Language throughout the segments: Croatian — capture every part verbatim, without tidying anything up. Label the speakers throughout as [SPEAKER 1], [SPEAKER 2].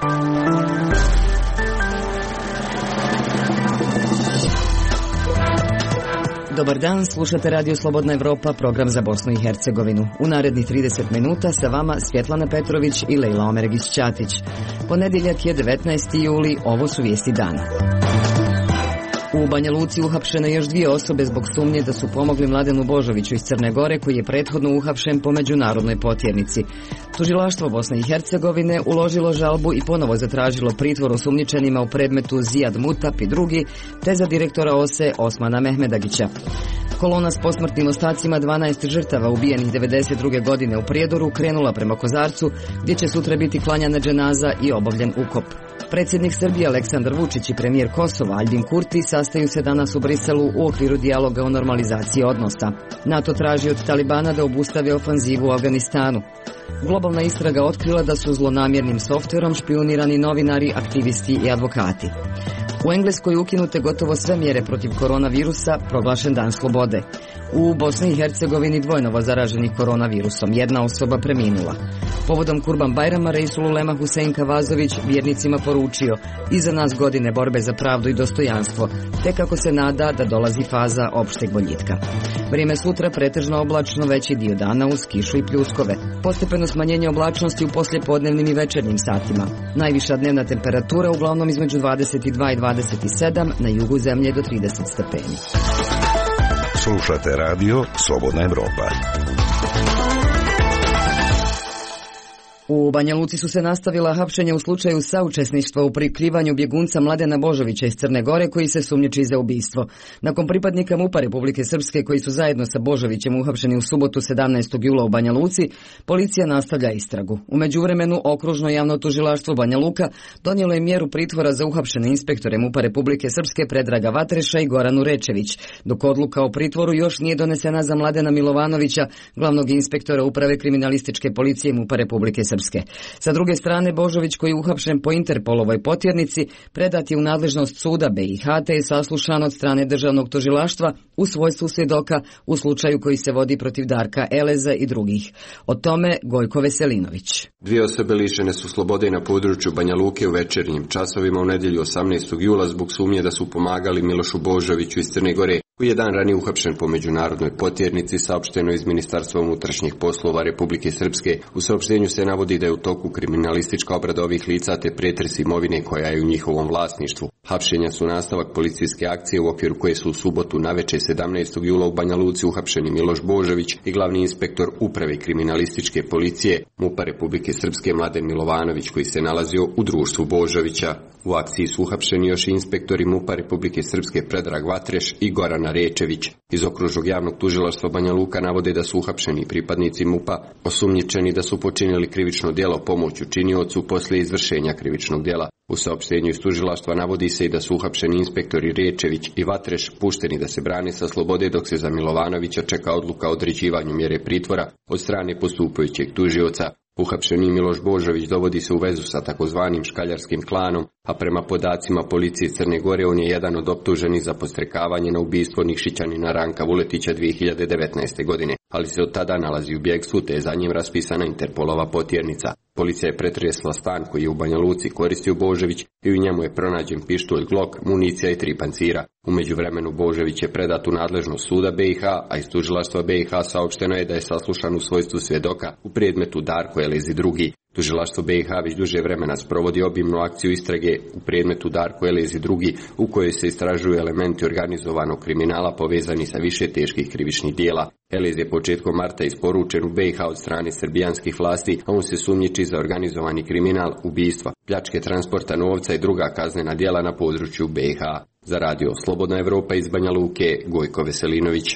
[SPEAKER 1] Dobar dan, slušate Radio Slobodna Evropa, program za Bosnu i Hercegovinu. U narednih trideset minuta sa vama Svjetlana Petrović i Lejla Omeregić-Ćatić. Ponedjeljak je devetnaesti juli, ovo su vijesti dana. U Banja Luci uhapšene još dvije osobe zbog sumnje da su pomogli Mladenu Božoviću iz Crne Gore, koji je prethodno uhapšen po međunarodnoj potjernici. Tužilaštvo Bosne i Hercegovine uložilo žalbu i ponovo zatražilo pritvor osumnjičenima u predmetu Zijad Mutap i drugi, te za direktora O S E Osmana Mehmedagića. Kolona s posmrtnim ostacima dvanaest žrtava ubijenih devedeset druge godine u Prijedoru krenula prema Kozarcu, gdje će sutra biti klanjana dženaza i obavljen ukop. Predsjednik Srbije Aleksandar Vučić i premijer Kosova Aljbin Kurti sastaju se danas u Briselu u okviru dijaloga o normalizaciji odnosa. NATO traži od Talibana da obustave ofanzivu u Afganistanu. Globalna istraga otkrila da su zlonamjernim softverom špijunirani novinari, aktivisti i advokati. U Engleskoj ukinute gotovo sve mjere protiv koronavirusa, proglašen dan slobode. U Bosni i Hercegovini dvojnovo zaraženih koronavirusom, jedna osoba preminula. Povodom Kurban Bajrama Reisul Ulema Husein Kavazović vjernicima poručio: iza nas godine borbe za pravdu i dostojanstvo, te kako se nada da dolazi faza opšteg boljitka. Vrijeme sutra pretežno oblačno, veći dio dana uz kišu i pljuskove. Postepeno smanjenje oblačnosti u poslijepodnevnim i večernjim satima. Najviša dnevna temperatura uglavnom između dvadeset dva i dvadeset sedam, na jugu zemlje do trideset stepeni.
[SPEAKER 2] Slušate radio Slobodna Evropa.
[SPEAKER 1] U Banja Luci su se nastavila hapšenja u slučaju saučesništva u prikrivanju bjegunca Mladena Božovića iz Crne Gore, koji se sumnjiči za ubistvo. Nakon pripadnika MUP-a Republike Srpske, koji su zajedno sa Božovićem uhapšeni u subotu sedamnaestog jula u Banja Luci, policija nastavlja istragu. U međuvremenu Okružno javno tužilaštvo Banja Luka donijelo je mjeru pritvora za uhapšene inspektore MUP-a Republike Srpske Predraga Vatreša i Goranu Rečević, dok odluka o pritvoru još nije donesena za Mladena Milovanovića, glavnog inspektora Uprave kriminalističke policije MUP-a Republike Srpske. Sa druge strane, Božović, koji je uhapšen po Interpolovoj potjernici, predat je u nadležnost suda B i H, te je saslušan od strane državnog tužilaštva u svojstvu svjedoka u slučaju koji se vodi protiv Darka Eleza i drugih. O tome Gojko Veselinović.
[SPEAKER 3] Dvije osobe lišene su slobode na području Banja Luke u večernjim časovima u nedjelju osamnaestog jula zbog sumnje da su pomagali Milošu Božoviću iz Crne Gore, koji je dan ranije uhapšen po međunarodnoj potjernici, saopšteno iz Ministarstva unutrašnjih poslova Republike Srpske. U saopštenju se navodi da je u toku kriminalistička obrada ovih lica te pretres imovine koja je u njihovom vlasništvu. Hapšenja su nastavak policijske akcije u okviru koje su u subotu navečer sedamnaestog jula u Banja Luci uhapšeni Miloš Božović i glavni inspektor Uprave kriminalističke policije MUP-a Republike Srpske Mladen Milovanović, koji se nalazio u društvu Božovića. U akciji su uhapšeni još inspektori MUP-a Republike Srpske Predrag Vatreš i Gorana Rečević. Iz Okružnog javnog tužilaštva Banja Luka navode da su uhapšeni pripadnici MUP-a osumnjičeni da su počinili krivično djelo pomoću činiocu poslije izvršenja krivičnog djela. U saopštenju iz tužilaštva navodi se i da su uhapšeni inspektori Rečević i Vatreš pušteni da se brane sa slobode, dok se za Milovanovića čeka odluka o određivanju mjere pritvora od strane postupajućeg tužioca. Uhapšeni Miloš Božović dovodi se u vezu sa takozvanim škaljarskim klanom, a prema podacima policije Crne Gore on je jedan od optuženih za podstrekavanje na ubistvo Nikšićanina Ranka Vuletića dvije hiljade devetnaeste. godine, ali se od tada nalazi u bjegstvu, te je za njim raspisana Interpolova potjernica. Policija je pretresla stan koji je u Banja Luci koristio Božović i u njemu je pronađen pištolj Glock, municija i tri pancira. U međuvremenu Božović je predat u nadležnost suda B i H, a iz tužilaštva B i H saopšteno je da je saslušan u svojstvu svjedoka u predmetu Darko Elez i drugi. Tužilaštvo B i H već duže vremena sprovodi obimnu akciju istrage u predmetu Darko Elez i drugi, u kojoj se istražuju elementi organizovanog kriminala povezani sa više teških krivičnih dijela. Elez je početkom marta isporučen u B i H od strane srbijanskih vlasti, a on se sumnjiči za organizovani kriminal, ubistva, pljačke transporta novca i druga kaznena djela na području B i H. Za radio Slobodna Evropa iz Banja Luke, Gojko Veselinović.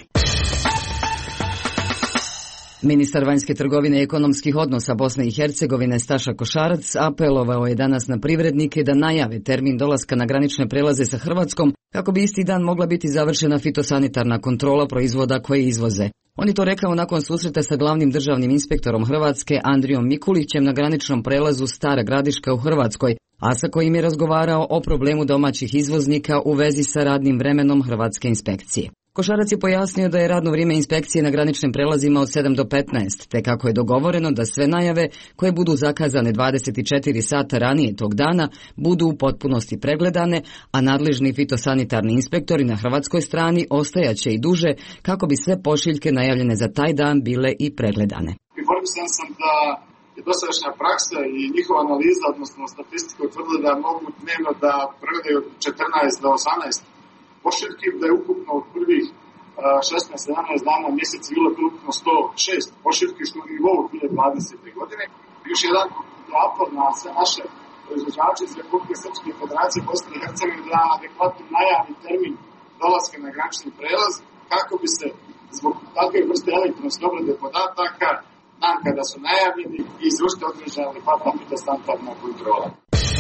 [SPEAKER 1] Ministar vanjske trgovine i ekonomskih odnosa Bosne i Hercegovine Staša Košarac apelovao je danas na privrednike da najave termin dolaska na granične prelaze sa Hrvatskom, kako bi isti dan mogla biti završena fitosanitarna kontrola proizvoda koje izvoze. On je to rekao nakon susreta sa glavnim državnim inspektorom Hrvatske Andrijom Mikulićem na graničnom prelazu Stara Gradiška u Hrvatskoj, a sa kojim je razgovarao o problemu domaćih izvoznika u vezi sa radnim vremenom hrvatske inspekcije. Košarac je pojasnio da je radno vrijeme inspekcije na graničnim prelazima od sedam do petnaest, te kako je dogovoreno da sve najave koje budu zakazane dvadeset četiri sata ranije tog dana budu u potpunosti pregledane, a nadležni fitosanitarni inspektori na hrvatskoj strani ostajaće i duže kako bi sve pošiljke najavljene za taj dan bile i pregledane.
[SPEAKER 4] Informisan sam da je dosadašnja praksa i njihova analiza, odnosno statistika, utvrdila da mogu dnevno da pregledaju četrnaest do osamnaest pošiljki, da je ukupno od prvih šesnaest sedamnaest dana mjesec bilo ukupno sto šest pošiljki, što je nivou dvije tisuće dvadesete. godine. Još jedan apel na sve naše proizvođače iz Republike Srpske Federacije Bosne i Hercegovine da adekvatno najavi termin dolaska na granični prelaz kako bi se zbog takve vrste elektronske obrade podataka dan kada su najavljeni i izvršiti određena adekvatna fitosanitarna kontrola.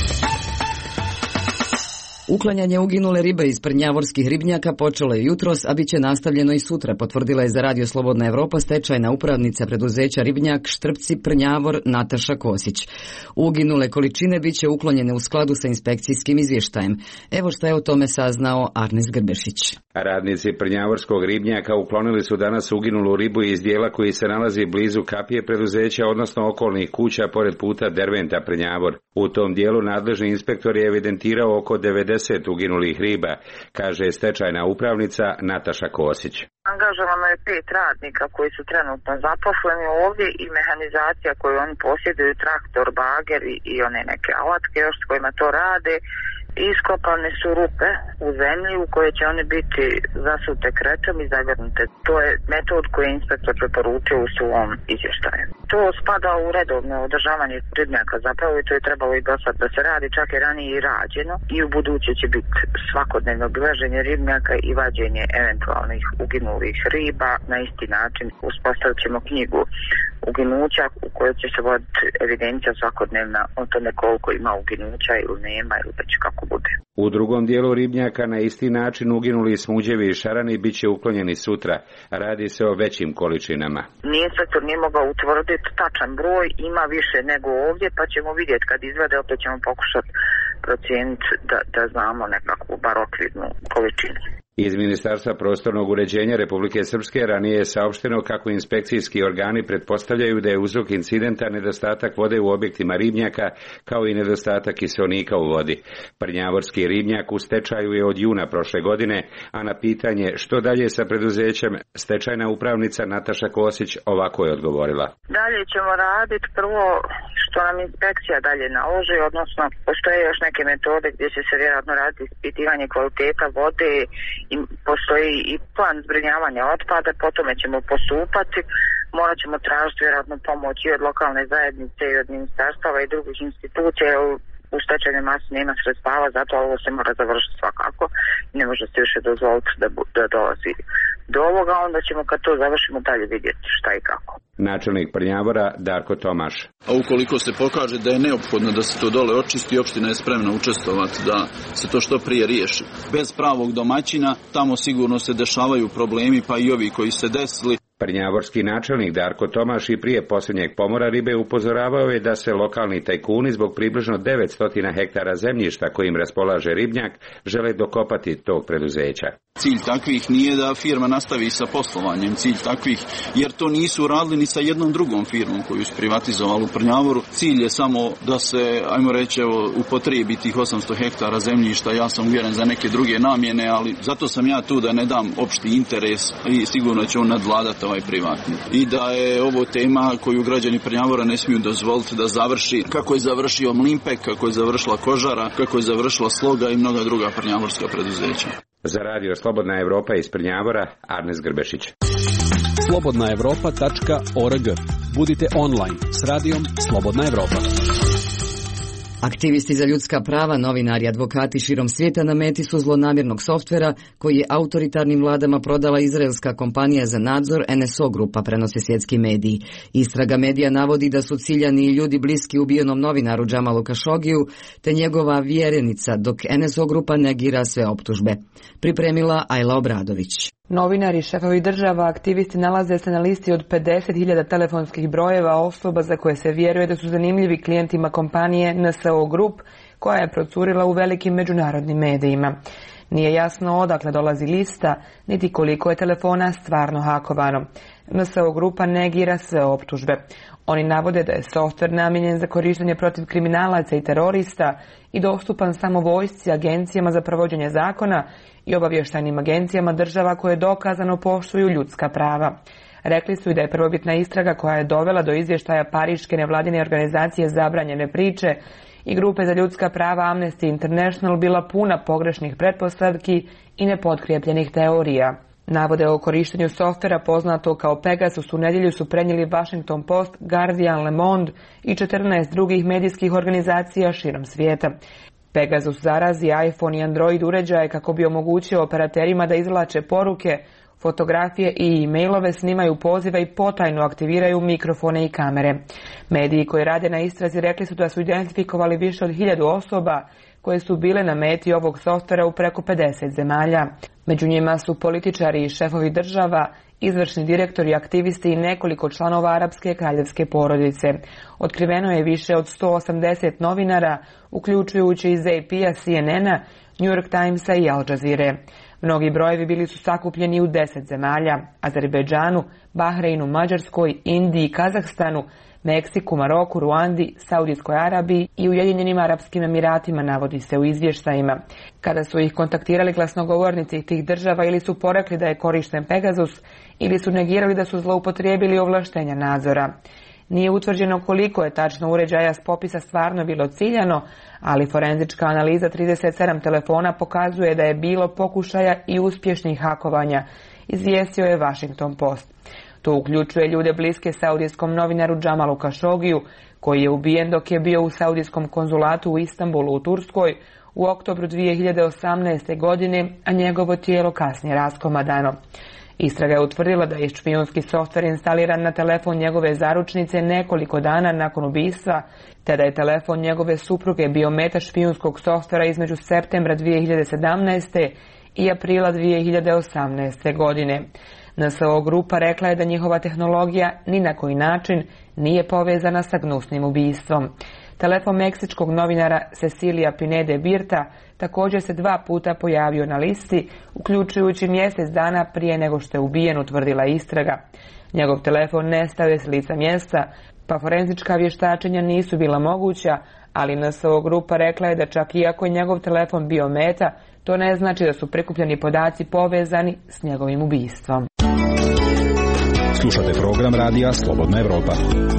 [SPEAKER 1] Uklanjanje uginule ribe iz prnjavorskih ribnjaka počelo je jutros, a bit će nastavljeno i sutra, potvrdila je za Radio Slobodna Evropa stečajna upravnica preduzeća Ribnjak Štrpci Prnjavor Nataša Kosić. Uginule količine bit će uklonjene u skladu sa inspekcijskim izvještajem. Evo šta je o tome saznao Arnes Grbešić.
[SPEAKER 5] Radnici Prnjavorskog ribnjaka uklonili su danas uginulu ribu iz dijela koji se nalazi blizu kapije preduzeća, odnosno okolnih kuća pored puta Derventa Prnjavor. U tom dijelu nadležni inspektor je evidentirao oko devedeset uginulih riba, kaže stečajna upravnica Nataša Kosić.
[SPEAKER 6] Angažovano je pet radnika koji su trenutno zaposleni ovdje i mehanizacija koju oni posjeduju, traktor, bager i, i one neke alatke još s kojima to rade. Iskopane su rupe u zemlji u koje će one biti zasute kretom i zagrnute. To je metod koju je inspektor preporučio u svom izvještaju. To spada u redovno održavanje ribnjaka zapravo i to je trebalo i do sad da se radi, čak je ranije i rađeno i u buduće će biti svakodnevno obilaženje ribnjaka i vađenje eventualnih uginulih riba. Na isti način uspostavit ćemo knjigu uginuća u kojoj će se voditi evidencija svakodnevna o tome koliko ima uginuća ili nema ili već kako bude.
[SPEAKER 5] U drugom dijelu ribnjaka na isti način uginuli smuđevi i šarani bit će uklonjeni sutra. Radi se o većim količinama.
[SPEAKER 6] Nije inspektor nije mogao utvrditi tačan broj, ima više nego ovdje, pa ćemo vidjeti kad izvede, opet ćemo pokušati procijeniti da, da znamo nekakvu bar okvirnu količinu.
[SPEAKER 5] Iz Ministarstva prostornog uređenja Republike Srpske ranije je saopšteno kako inspekcijski organi pretpostavljaju da je uzrok incidenta nedostatak vode u objektima ribnjaka, kao i nedostatak kiseonika u vodi. Prnjavorski ribnjak u stečaju je od juna prošle godine, a na pitanje što dalje sa preduzećem, stečajna upravnica Nataša Kosić ovako je odgovorila.
[SPEAKER 6] Dalje ćemo raditi prvo što nam inspekcija dalje naloži, odnosno postoje još neke metode gdje će se vjerojatno raditi ispitivanje kvaliteta vode i postoji i plan zbrinjavanja otpada, po tome ćemo postupati. Morat ćemo tražiti vjerojatno pomoć i od lokalne zajednice i od ministarstava i drugih institucija. U stečajnoj masi nema sredstava, zato ovo se mora završiti svakako. Ne može se više dozvoliti da, da dolazi do ovoga, onda ćemo kad to završimo dalje vidjeti šta i kako.
[SPEAKER 5] Načelnik Prnjavora Darko Tomaš.
[SPEAKER 7] A ukoliko se pokaže da je neophodno da se to dole očisti, opština je spremna učestvovati da se to što prije riješi. Bez pravog domaćina tamo sigurno se dešavaju problemi, pa i ovi koji se desili.
[SPEAKER 5] Prnjavorski načelnik Darko Tomaš i prije posljednjeg pomora ribe upozoravao je da se lokalni tajkuni zbog približno devetsto hektara zemljišta kojim raspolaže ribnjak žele dokopati tog preduzeća.
[SPEAKER 7] Cilj takvih nije da firma nastavi sa poslovanjem, cilj takvih, jer to nisu radili ni sa jednom drugom firmom koju su privatizovali u Prnjavoru. Cilj je samo da se, ajmo reći, upotrijebi tih osamsto hektara zemljišta, ja sam uvjeren za neke druge namjene, ali zato sam ja tu da ne dam opšti interes i sigurno će on nadvladati ovaj privatni. I da je ovo tema koju građani Prnjavora ne smiju dozvoliti da završi kako je završio Mlimpek, kako je završila Kožara, kako je završila Sloga i mnoga druga prnjavorska preduzeća.
[SPEAKER 5] Za Radio Slobodna Evropa iz Prnjavora, Arnes Grbešić.
[SPEAKER 8] slobodna evropa tačka org. Budite online s radijom Slobodna Evropa.
[SPEAKER 1] Aktivisti za ljudska prava, novinari i advokati širom svijeta na meti su zlonamjernog softvera koji je autoritarnim vladama prodala izraelska kompanija za nadzor N S O grupa, prenose svjetski mediji. Istraga medija navodi da su ciljani i ljudi bliski ubijenom novinaru Džamalu Kašogiju te njegova vjerenica, dok N S O grupa negira sve optužbe. Pripremila Ajla Obradović.
[SPEAKER 9] Novinari, šefovi država, aktivisti nalaze se na listi od pedeset hiljada telefonskih brojeva osoba za koje se vjeruje da su zanimljivi klijentima kompanije N S O Group, koja je procurila u velikim međunarodnim medijima. Nije jasno odakle dolazi lista, niti koliko je telefona stvarno hakovano. N S O grupa negira sve optužbe. Oni navode da je softver namijenjen za korištenje protiv kriminalaca i terorista i dostupan samo vojsci, agencijama za provođenje zakona i obavještajnim agencijama država koje dokazano poštuju ljudska prava. Rekli su i da je prvobitna istraga koja je dovela do izvještaja Pariške nevladine organizacije Zabranjene priče i grupe za ljudska prava Amnesty International bila puna pogrešnih pretpostavki i nepotkrijepljenih teorija. Navode o korištenju softvera poznato kao Pegasus u nedjelju su prenijeli Washington Post, Guardian, Le Monde i četrnaest drugih medijskih organizacija širom svijeta. Pegasus zarazi iPhone i Android uređaje kako bi omogućio operaterima da izvlače poruke, fotografije i e-mailove, snimaju pozive i potajno aktiviraju mikrofone i kamere. Mediji koji rade na istrazi rekli su da su identifikovali više od hiljadu osoba koje su bile na meti ovog softvera u preko pedeset zemalja. Među njima su političari i šefovi država, izvršni direktori, aktivisti i nekoliko članova arapske kraljevske porodice. Otkriveno je više od sto osamdeset novinara, uključujući iz A P-a, C N N-a, New York Timesa i Al Jazeere. Mnogi brojevi bili su sakupljeni u deset zemalja: Azerbejdžanu, Bahreinu, Mađarskoj, Indiji, Kazahstanu, Meksiku, Maroku, Ruandi, Saudijskoj Arabiji i Ujedinjenim Arapskim Emiratima, navodi se u izvještajima. Kada su ih kontaktirali glasnogovornici tih država, ili su porekli da je korišten Pegasus, ili su negirali da su zloupotrijebili ovlaštenja nadzora. Nije utvrđeno koliko je tačno uređaja s popisa stvarno bilo ciljano, ali forenzička analiza trideset sedam telefona pokazuje da je bilo pokušaja i uspješnih hakovanja, izvijestio je Washington Post. To uključuje ljude bliske saudijskom novinaru Džamalu Kašogiju, koji je ubijen dok je bio u saudijskom konzulatu u Istanbulu u Turskoj u oktobru dvije hiljade osamnaeste. godine, a njegovo tijelo kasnije raskomadano. Istraga je utvrdila da je špijunski softver instaliran na telefon njegove zaručnice nekoliko dana nakon ubistva, te da je telefon njegove supruge bio meta špijunskog softvera između septembra dvije hiljade sedamnaeste. i aprila dvije hiljade osamnaeste. godine. N S O grupa rekla je da njihova tehnologija ni na koji način nije povezana sa gnusnim ubistvom. Telefon meksičkog novinara Cecilia Pinede Birta također se dva puta pojavio na listi, uključujući mjesec dana prije nego što je ubijen, utvrdila istraga. Njegov telefon nestao je s lica mjesta, pa forenzička vještačenja nisu bila moguća, ali N S O grupa rekla je da čak i ako je njegov telefon bio meta, to ne znači da su prikupljeni podaci povezani s njegovim ubistvom.
[SPEAKER 8] Slušate program radija Slobodna Evropa.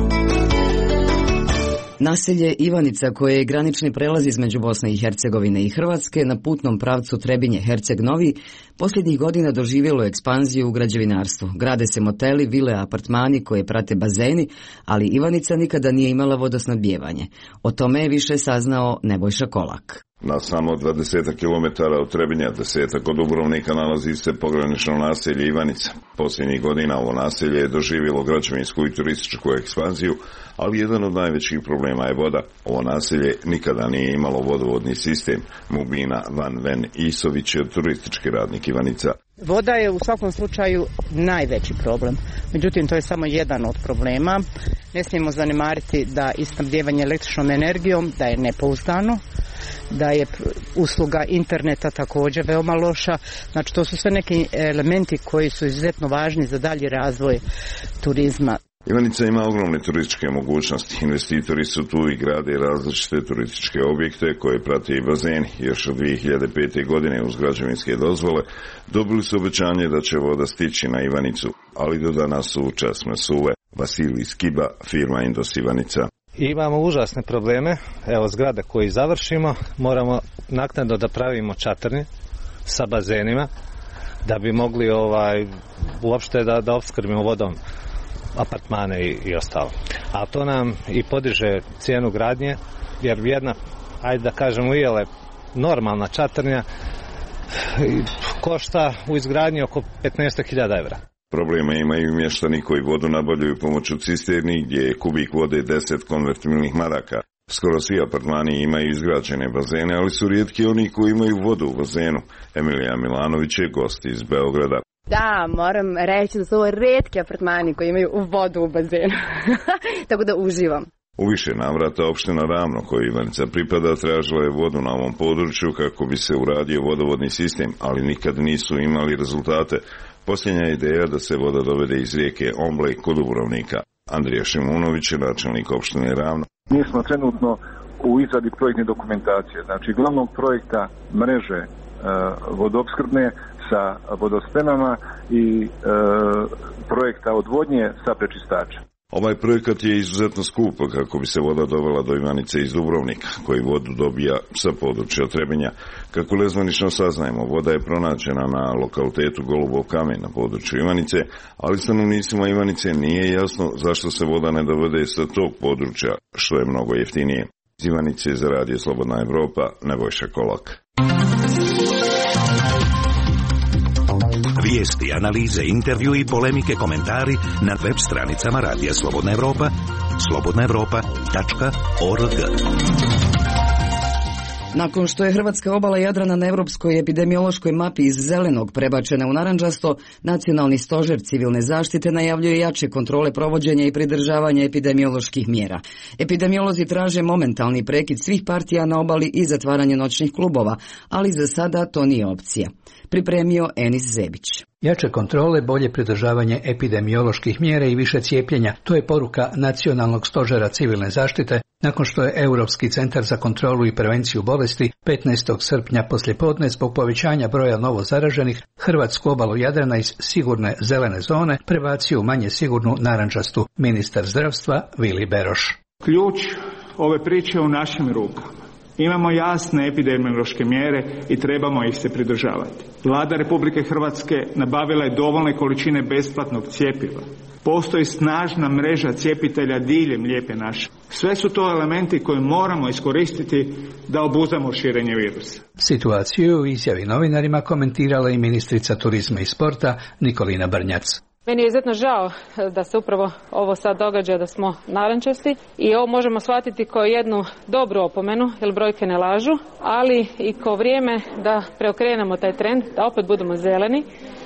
[SPEAKER 1] Naselje Ivanica, koje je granični prelaz između Bosne i Hercegovine i Hrvatske na putnom pravcu Trebinje-Herceg Novi, posljednjih godina doživjelo ekspanziju u građevinarstvu. Grade se moteli, vile, apartmani koje prate bazeni, ali Ivanica nikada nije imala vodosnabdijevanje. O tome je više saznao Nebojša Kolak.
[SPEAKER 10] Na samo dvadeset kilometara od Trebinja, desetak od Dubrovnika, nalazi se pogranično naselje Ivanica. Posljednjih godina ovo naselje je doživjelo građevinsku i turističku ekspanziju, ali jedan od najvećih problema je voda. Ovo naselje nikada nije imalo vodovodni sistem. Mubina Van Ven Isović je turistički radnik Ivanica.
[SPEAKER 11] Voda je u svakom slučaju najveći problem. Međutim, to je samo jedan od problema. Ne smijemo zanemariti da i snabdijevanje električnom energijom, da je nepouzdano, da je usluga interneta također veoma loša. Znači, to su sve neki elementi koji su izuzetno važni za dalji razvoj turizma.
[SPEAKER 10] Ivanica ima ogromne turističke mogućnosti. Investitori su tu i grade različite turističke objekte koje prate i bazeni. Još od dvije hiljade pete. godine uz građevinske dozvole dobili su obećanje da će voda stići na Ivanicu, ali do danas su časme suve. Vasilij Skiba, firma Indos Ivanica.
[SPEAKER 12] Imamo užasne probleme. Evo, zgrada koju završimo, moramo naknadno da pravimo čatrnje sa bazenima da bi mogli ovaj uopšte da, da opskrbimo vodom apartmane i, i ostalo. A to nam i podiže cijenu gradnje, jer jedna, ajde da kažemo, ijele normalna čatrnja košta u izgradnji oko petnaest hiljada evra.
[SPEAKER 10] Problema imaju mještani koji vodu nabavljaju pomoću cisterni, gdje je kubik vode deset konvertibilnih maraka. Skoro svi apartmani imaju izgrađene bazene, ali su rijetki oni koji imaju vodu u bazenu. Emilija Milanović je gost iz Beograda.
[SPEAKER 13] Da, moram reći da su ovo retki apartmani koji imaju vodu u bazenu, tako da uživam.
[SPEAKER 10] U više navrata opština Ravno, kojoj Ivanica pripada, tražila je vodu na ovom području kako bi se uradio vodovodni sistem, ali nikad nisu imali rezultate. Posljednja ideja da se voda dovede iz rijeke Omble kod Dubrovnika. Andrija Šimunović je načelnik opštine Ravno.
[SPEAKER 13] Mi smo trenutno u izradi projektne dokumentacije, znači glavnog projekta mreže e, vodoopskrbne sa vodospremama i e, projekta odvodnje sa prečistačem.
[SPEAKER 10] Ovaj projekat je izuzetno skup kako bi se voda dovela do Ivanice iz Dubrovnika, koji vodu dobija sa područja Trebinja. Kako nezvanično saznajemo, voda je pronađena na lokalitetu Golubov kamen na području Ivanice, ali stanovnicima Ivanice nije jasno zašto se voda ne dovede sa tog područja, što je mnogo jeftinije. Iz Ivanice za Radio Slobodna Evropa, Nebojša Kolak.
[SPEAKER 2] Vijesti, analize, intervju i polemike, komentari na web stranicama Radija Slobodna Evropa, slobodna evropa tačka org.
[SPEAKER 1] Nakon što je hrvatska obala Jadrana na europskoj epidemiološkoj mapi iz zelenog prebačena u narandžasto, Nacionalni stožer civilne zaštite najavljuje jače kontrole provođenja i pridržavanja epidemioloških mjera. Epidemiolozi traže momentalni prekid svih partija na obali i zatvaranje noćnih klubova, ali za sada to nije opcija. Pripremio Enis Zebić.
[SPEAKER 14] Jače kontrole, bolje pridržavanje epidemioloških mjera i više cijepljenja, to je poruka Nacionalnog stožera civilne zaštite nakon što je Europski centar za kontrolu i prevenciju bolesti petnaestog srpnja poslijepodne zbog povećanja broja novo zaraženih hrvatsku obalu Jadrana iz sigurne zelene zone prebacio u manje sigurnu narandžastu, ministar zdravstva Vili Beroš.
[SPEAKER 15] Ključ ove priče je u našim rukama. Imamo jasne epidemiološke mjere i trebamo ih se pridržavati. Vlada Republike Hrvatske nabavila je dovoljne količine besplatnog cjepiva. Postoji snažna mreža cjepitelja diljem Lijepe naše. Sve su to elementi koje moramo iskoristiti da obuzdamo širenje virusa.
[SPEAKER 14] Situaciju u izjavi novinarima komentirala i ministrica turizma i sporta Nikolina Brnjac.
[SPEAKER 16] Meni je izuzetno žao da se upravo ovo sad događa, da smo narančasti i ovo možemo shvatiti kao jednu dobru opomenu, jer brojke ne lažu, ali i kao vrijeme da preokrenemo taj trend, da opet budemo zeleni,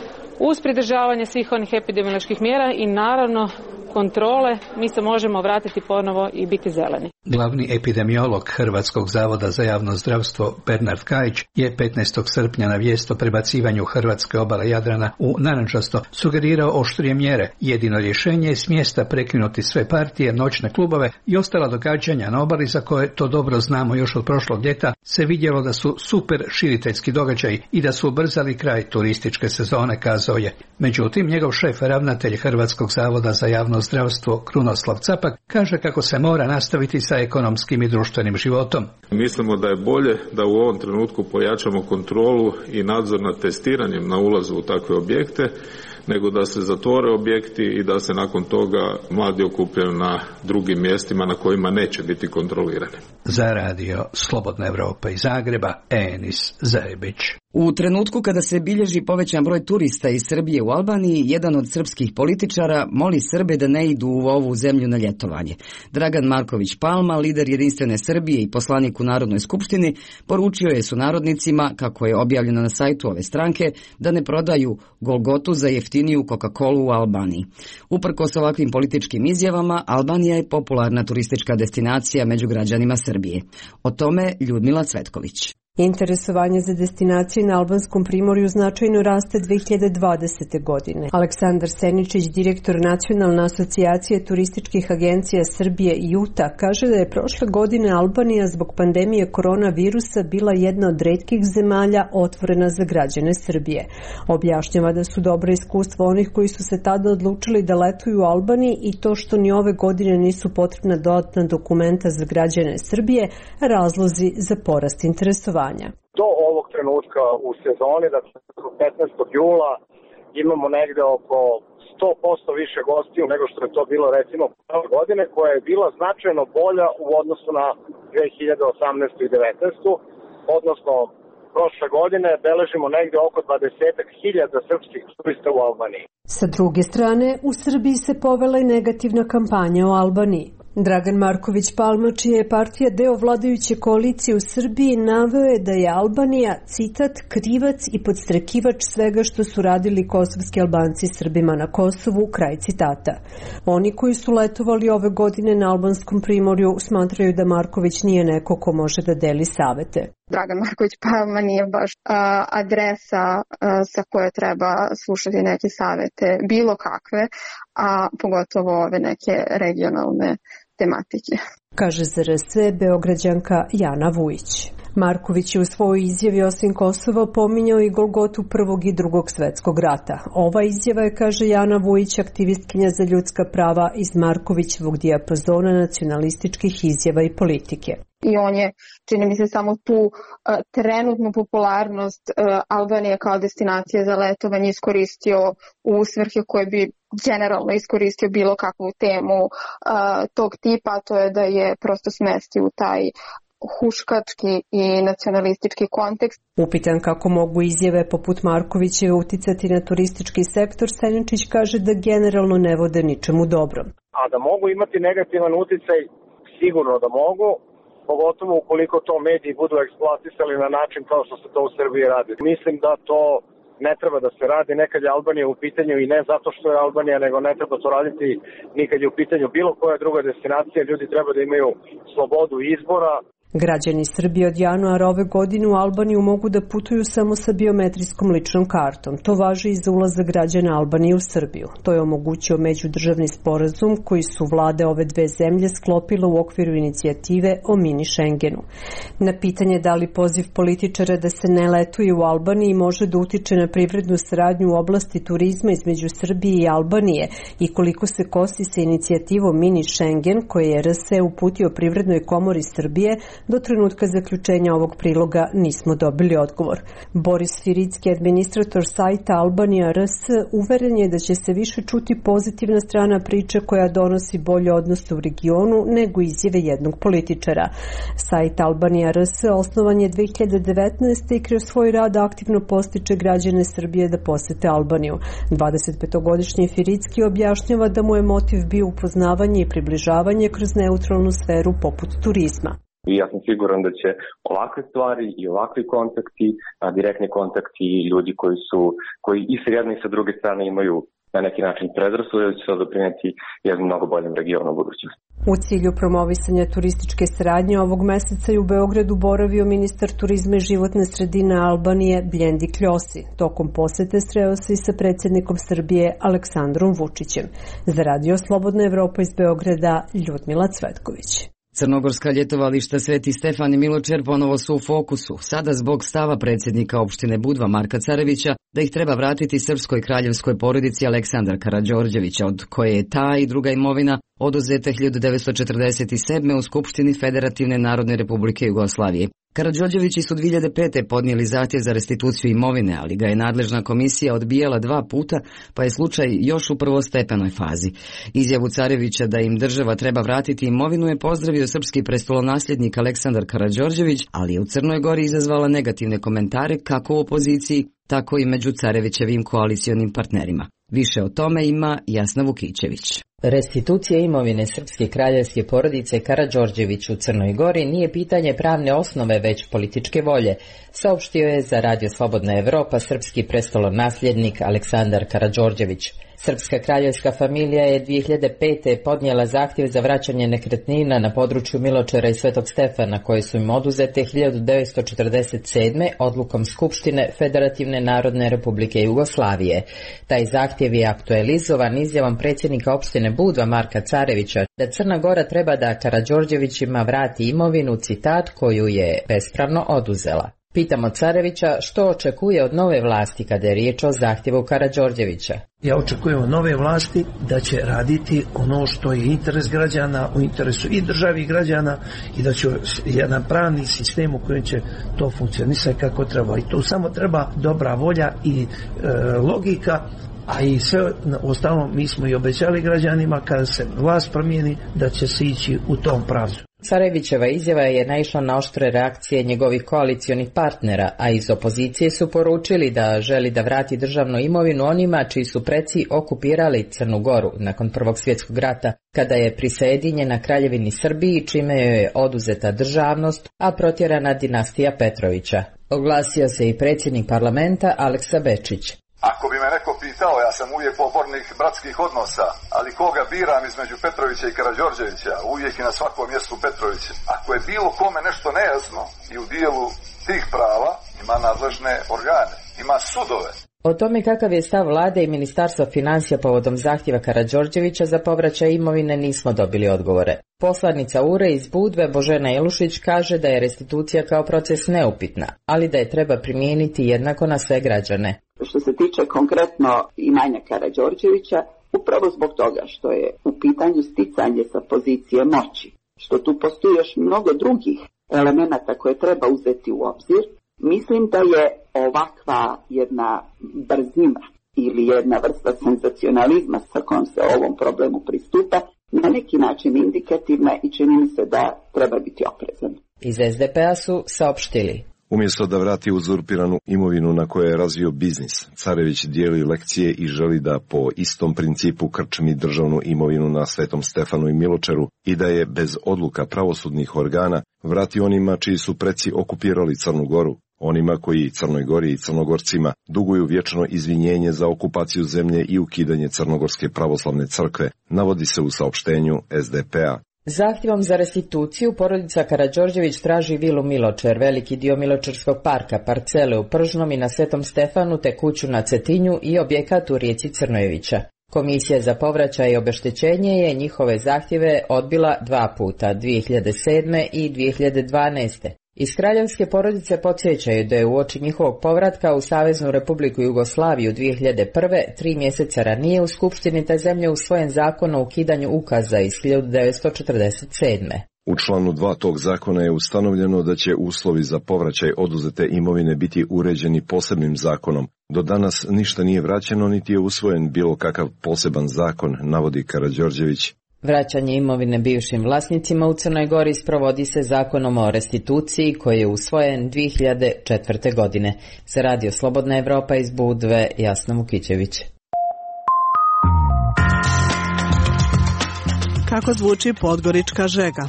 [SPEAKER 16] uz pridržavanje svih onih epidemioloških mjera i naravno kontrole, mi se možemo vratiti ponovo i biti zeleni.
[SPEAKER 14] Glavni epidemiolog Hrvatskog zavoda za javno zdravstvo Bernard Kajić je petnaestog srpnja na vijest o prebacivanju hrvatske obale Jadrana u narandžasto sugerirao oštrije mjere. Jedino rješenje je s mjesta prekinuti sve partije, noćne klubove i ostala događanja na obali za koje, to dobro znamo još od prošlog ljeta, se vidjelo da su super širiteljski događaji i da su ubrzali kraj turističke sezone, kazao je. Međutim, njegov šef, ravnatelj Hrvatskog zavoda za javno zdravstvo Krunoslav Capak, kaže kako se mora nastaviti sa ekonomskim i društvenim životom.
[SPEAKER 17] Mislimo da je bolje da u ovom trenutku pojačamo kontrolu i nadzor nad testiranjem na ulazu u takve objekte, nego da se zatvore objekti i da se nakon toga mladi okupljaju na drugim mjestima na kojima neće biti kontrolirani.
[SPEAKER 14] Za Radio Slobodna Evropa iz Zagreba, Enis Zebić.
[SPEAKER 1] U trenutku kada se bilježi povećan broj turista iz Srbije u Albaniji, jedan od srpskih političara moli Srbe da ne idu u ovu zemlju na ljetovanje. Dragan Marković Palma, lider Jedinstvene Srbije i poslanik u Narodnoj skupštini, poručio je sunarodnicima, kako je objavljeno na sajtu ove stranke, da ne prodaju Golgotu za jeftiniju Coca-Colu u Albaniji. Uprkos ovakvim političkim izjavama, Albanija je popularna turistička destinacija među građanima Srbije. O tome Ljudmila Cvetković.
[SPEAKER 18] Interesovanje za destinacije na albanskom primorju značajno raste dvije hiljade dvadesete. godine. Aleksandar Seničić, direktor Nacionalne asocijacije turističkih agencija Srbije i Juta, kaže da je prošle godine Albanija zbog pandemije koronavirusa bila jedna od retkih zemalja otvorena za građane Srbije. Objašnjava da su dobra iskustva onih koji su se tada odlučili da letuju u Albaniji i to što ni ove godine nisu potrebna dodatna dokumenta za građane Srbije, razlozi za porast interesovanja.
[SPEAKER 19] Do ovog trenutka u sezoni, da petnaestog jula, imamo negde oko sto posto više gostiju nego što je to bilo recimo prošle godine, koja je bila značajno bolja u odnosu na dve hiljade osamnaestu i devetnaestu. Odnosno, prošle godine beležimo negde oko dvadeset hiljada srpskih turista u Albaniji.
[SPEAKER 18] Sa druge strane, u Srbiji se povela i negativna kampanja o Albaniji. Dragan Marković Palma, čija je partija deo vladajuće koalicije u Srbiji, naveo je da je Albanija, citat, krivac i podstrekivač svega što su radili kosovski Albanci Srbima na Kosovu, kraj citata. Oni koji su letovali ove godine na albanskom primorju smatraju da Marković nije neko ko može da deli savete.
[SPEAKER 20] Dragan Marković Palma nije baš a, adresa a, sa koje treba slušati neke savete, bilo kakve, a pogotovo ove neke regionalne tematike.
[SPEAKER 18] Kaže za R S Beograđanka Jana Vujić. Marković je u svojoj izjavi osim Kosova pominjao i Golgotu Prvog i Drugog svetskog rata. Ova izjava je, kaže Jana Vujić, aktivistkinja za ljudska prava iz Markovićevog dijapazona nacionalističkih izjava i politike.
[SPEAKER 20] I on je, čini mi se, samo tu uh, trenutnu popularnost uh, Albanije kao destinacije za letovanje iskoristio u svrhe koje bi generalno iskoristio bilo kakvu temu uh, tog tipa, to je da je prosto smesti u taj huškački i nacionalistički kontekst.
[SPEAKER 18] Upitan kako mogu izjave poput Markovićeve uticati na turistički sektor, Seničić kaže da generalno ne vode ničemu dobrom.
[SPEAKER 19] A da mogu imati negativan uticaj, sigurno da mogu, pogotovo ukoliko to mediji budu eksploatisali na način kao što se to u Srbiji radi. Mislim da to ne treba da se radi, nekad je Albanija u pitanju i ne zato što je Albanija, nego ne treba to raditi nikad je u pitanju bilo koja druga destinacija, ljudi treba da imaju slobodu izbora.
[SPEAKER 18] Građani Srbije od januara ove godine u Albaniju mogu da putuju samo sa biometrijskom ličnom kartom. To važi i za ulazak građana Albanije u Srbiju. To je omogućio međudržavni sporazum koji su vlade ove dve zemlje sklopile u okviru inicijative o mini Schengenu. Na pitanje da li poziv političara da se ne letuje u Albaniji može da utiče na privrednu saradnju u oblasti turizma između Srbije i Albanije i koliko se kosi sa inicijativom mini Schengen koje je R S uputio Privrednoj komori Srbije, do trenutka zaključenja ovog priloga nismo dobili odgovor. Boris Firicki, administrator sajta Albanija R S, uveren je da će se više čuti pozitivna strana priče koja donosi bolje odnose u regionu nego izjave jednog političara. Sajt Albanija R S osnovan je dve hiljade devetnaeste. i kroz svoj rad aktivno postiče građane Srbije da posete Albaniju. dvadesetpetogodišnji Firicki objašnjava da mu je motiv bio upoznavanje i približavanje kroz neutralnu sferu poput turizma.
[SPEAKER 21] I ja sam siguran da će ovakve stvari i ovakvi kontakti, a, direktni kontakti i ljudi koji su, koji i sa jedne i sa druge strane imaju na neki način predrasude, da će se doprineti jednom mnogo boljem regionu u budućnosti.
[SPEAKER 18] U cilju promovisanja turističke saradnje ovog meseca je u Beogradu boravio ministar turizma i životne sredine Albanije Bljendi Kljosi. Tokom posete sreo se i sa predsjednikom Srbije Aleksandrom Vučićem. Za Radio Slobodna Evropa iz Beograda, Ljudmila Cvetković.
[SPEAKER 1] Crnogorska ljetovališta Sveti Stefan i Miločer ponovo su u fokusu, sada zbog stava predsjednika opštine Budva Marka Carevića da ih treba vratiti srpskoj kraljevskoj porodici Aleksandra Karađorđevića, od koje je ta i druga imovina oduzeta hiljadu devetsto četrdeset sedme. u Skupštini Federativne Narodne Republike Jugoslavije. Karađorđevići su dve hiljade pete. podnijeli zahtjev za restituciju imovine, ali ga je nadležna komisija odbijala dva puta, pa je slučaj još u prvostepenoj fazi. Izjavu Carevića da im država treba vratiti imovinu je pozdravio srpski prestolonasljednik Aleksandar Karađorđević, ali je u Crnoj Gori izazvala negativne komentare kako u opoziciji, tako i među Carevićevim koalicionim partnerima. Više o tome ima Jasna Vukićević.
[SPEAKER 22] Restitucija imovine srpske kraljevske porodice Karađorđević u Crnoj Gori nije pitanje pravne osnove, već političke volje, saopštio je za Radio Slobodna Evropa srpski prestolonasljednik Aleksandar Karađorđević. Srpska kraljevska familija je dve hiljade pete. podnijela zahtjev za vraćanje nekretnina na području Miločera i Svetog Stefana, koje su im oduzete hiljadu devetsto četrdeset sedme. odlukom Skupštine Federativne Narodne Republike Jugoslavije. Taj zahtjev je aktualizovan izjavom predsjednika opštine Budva Marka Carevića da Crna Gora treba da Karađorđevićima vrati imovinu, citat, koju je bespravno oduzela. Pitamo Carevića što očekuje od nove vlasti kada je riječ o zahtjevu Karađorđevića.
[SPEAKER 23] Ja očekujem od nove vlasti da će raditi ono što je interes građana, u interesu i državi i građana, i da će jedan pravni sistem u kojem će to funkcionisati kako treba. I tu samo treba dobra volja i e, logika a i sve ostalo mi smo i obećali građanima kada se vlast promijeni da će se ići u tom pravcu.
[SPEAKER 22] Carevićeva izjava je naišla na oštre reakcije njegovih koalicionih partnera, a iz opozicije su poručili da želi da vrati državnu imovinu onima čiji su preci okupirali Crnu Goru nakon Prvog svjetskog rata, kada je prisajedinjena Kraljevini Srbiji, čime joj je oduzeta državnost, a protjerana dinastija Petrovića. Oglasio se i predsjednik parlamenta Aleksa Bečić.
[SPEAKER 3] Ako bi me neko pitao, ja sam uvijek pobornik bratskih odnosa, ali koga biram između Petrovića i Karađorđevića, uvijek i na svakom mjestu Petrović. Ako je bilo kome nešto nejasno i u dijelu tih prava, ima nadležne organe, ima sudove.
[SPEAKER 22] O tome kakav je stav vlade i ministarstva financija povodom zahtjeva Karađorđevića za povraćaj imovine nismo dobili odgovore. Poslanica U R E iz Budve Božena Jelušić kaže da je restitucija kao proces neupitna, ali da je treba primijeniti jednako na sve građane.
[SPEAKER 4] Što se tiče konkretno imanja Karađorđevića, upravo zbog toga što je u pitanju sticanje sa pozicije moći, što tu postoji još mnogo drugih elemenata koje treba uzeti u obzir, mislim da je ovakva jedna brzina ili jedna vrsta senzacionalizma sa kojom se ovom problemu pristupa na neki način indikativna i čini mi se da treba biti oprezan.
[SPEAKER 22] Iz S D P-a su saopštili:
[SPEAKER 10] umjesto da vrati uzurpiranu imovinu na kojoj je razvio biznis, Carević dijeli lekcije i želi da po istom principu krčmi državnu imovinu na Svetom Stefanu i Miločeru i da je bez odluka pravosudnih organa vrati onima čiji su preci okupirali Crnu Goru, onima koji Crnoj Gori i Crnogorcima duguju vječno izvinjenje za okupaciju zemlje i ukidanje Crnogorske pravoslavne crkve, navodi se u saopštenju S D P-a.
[SPEAKER 22] Zahtjevom za restituciju porodica Karađorđević traži vilu Miločer, veliki dio Miločerskog parka, parcele u Pržnom i na Svetom Stefanu te kuću na Cetinju i objekat u rijeci Crnojevića. Komisija za povraćaj i obeštećenje je njihove zahtjeve odbila dva puta, dvije hiljade sedme i dvije hiljade dvanaeste. Iz kraljevske porodice podsjećaju da je uoči njihovog povratka u Saveznu Republiku Jugoslaviju dvije hiljade prve, tri mjeseca ranije u Skupštini te zemlje usvojen zakon o ukidanju ukaza iz hiljadu devetsto četrdeset sedme.
[SPEAKER 10] U članu dva tog zakona je ustanovljeno da će uslovi za povraćaj oduzete imovine biti uređeni posebnim zakonom. Do danas ništa nije vraćeno niti je usvojen bilo kakav poseban zakon, navodi Karađorđević.
[SPEAKER 22] Vraćanje imovine bivšim vlasnicima u Crnoj Gori sprovodi se zakonom o restituciji koji je usvojen dvije hiljade četvrte. godine. Za Radio Slobodna Evropa iz Budve, Jasna Mukićević.
[SPEAKER 6] Kako zvuči podgorička žega?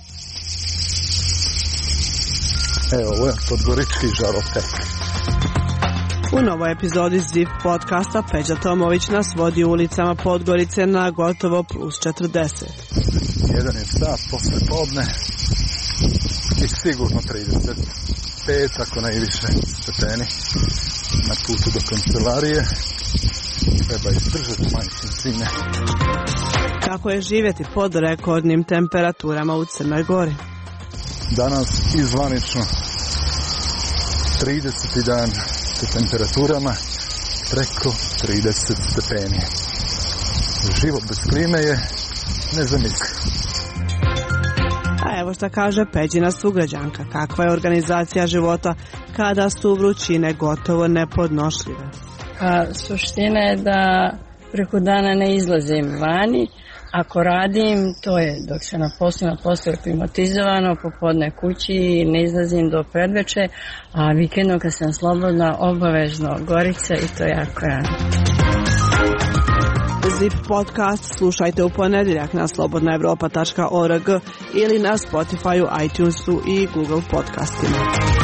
[SPEAKER 24] Evo, ovo je podgorički žarokaj.
[SPEAKER 6] U novoj epizodi Z I P podcasta Peđa Tomović nas vodi ulicama Podgorice na gotovo plus četrdeset.
[SPEAKER 24] Jedan je sat posle podne i sigurno trideset pet, ako ne i više stepeni na putu do kancelarije. Treba izdržati majčin sine.
[SPEAKER 6] Kako je živjeti pod rekordnim temperaturama u Crnoj Gori?
[SPEAKER 24] Danas izvanično trideseti dan sa temperaturama preko trideset stepeni. Život bez klime je nezamisliv.
[SPEAKER 6] A evo šta kaže Peđina sugrađanka. Kakva je organizacija života kada su vrućine gotovo nepodnošljive?
[SPEAKER 25] A suština je da preko dana ne izlazim vani. Ako radim, to je dok se na poslu, na poslu je klimatizovano, popodne kući i ne izlazim do predveče, a vikendom kad sam slobodna, obavezno Gorica i to jako rano.
[SPEAKER 6] Z I P podcast slušajte u ponedjeljak na slobodna evropa tačka org ili na Spotify, iTunesu i Google podcastima.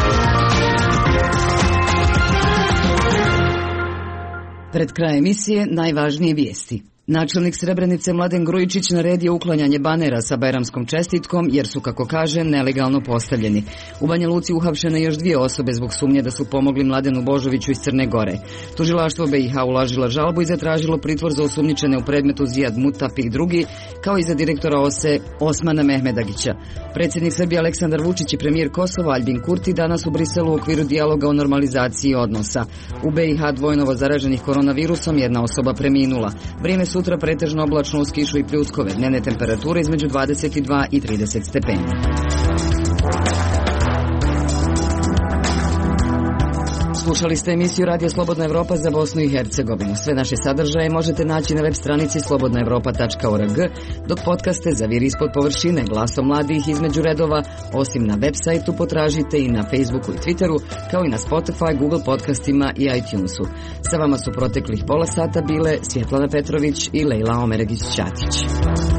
[SPEAKER 1] Pred kraj emisije najvažnije vijesti. Načelnik Srebrenice Mladen Grujičić naredio uklanjanje banera sa bajramskom čestitkom jer su, kako kaže, nelegalno postavljeni. U Banja Luci uhapšene još dvije osobe zbog sumnje da su pomogli Mladenu Božoviću iz Crne Gore. Tužilaštvo B i H uložilo žalbu i zatražilo pritvor za osumnjičene u predmetu Zijad Mutap i drugi, kao i za direktora O S E Osmana Mehmedagića. Predsjednik Srbije Aleksandar Vučić i premijer Kosova Aljbin Kurti danas u Briselu u okviru dijaloga o normalizaciji odnosa. U B i H dvojnovo zaraženih koronavirusom jedna osoba preminula. Vrijeme sutra pretežno oblačno uz kišu i pljuskove, dnevne temperature između dvadeset dva i trideset stepeni. Slušali ste emisiju Radio Slobodna Evropa za Bosnu i Hercegovinu. Sve naše sadržaje možete naći na web stranici slobodna evropa tačka org, dok podcaste za Vir ispod površine, Glasom mladih između redova, osim na web sajtu potražite i na Facebooku i Twitteru, kao i na Spotify, Google podcastima i iTunesu. Sa vama su proteklih pola sata bile Svjetlana Petrović i Lejla Omeregić-Ćatić.